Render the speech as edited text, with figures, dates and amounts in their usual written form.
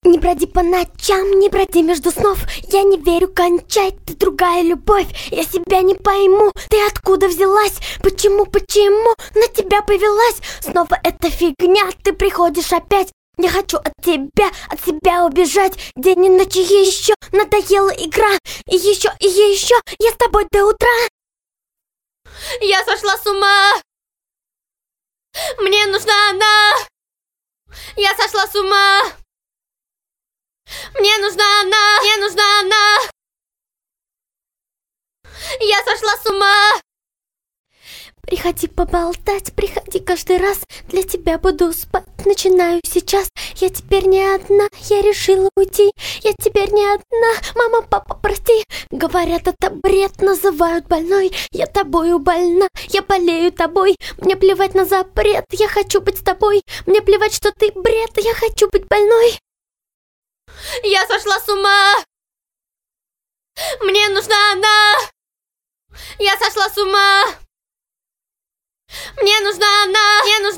Не броди по ночам, не броди между снов. Я не верю, кончай, ты другая любовь. Я себя не пойму, ты откуда взялась? Почему на тебя повелась? Снова эта фигня, ты приходишь опять. Не хочу от себя убежать. День и ночь еще надоела игра. И еще, я с тобой до утра. Я сошла с ума. Мне нужна она. Я сошла с ума. Мне нужна она. Я сошла с ума. Приходи поболтать, приходи каждый раз. Для тебя буду спать, начинаю сейчас. Я теперь не одна, я решила уйти. Я теперь не одна, мама, папа, прости. Говорят, это бред, называют больной. Я тобою больна, я болею тобой. Мне плевать на запрет, я хочу быть с тобой. Мне плевать, что ты бред, я хочу быть больной. Я сошла с ума. Мне нужна она. Я сошла с ума. Мне нужна она.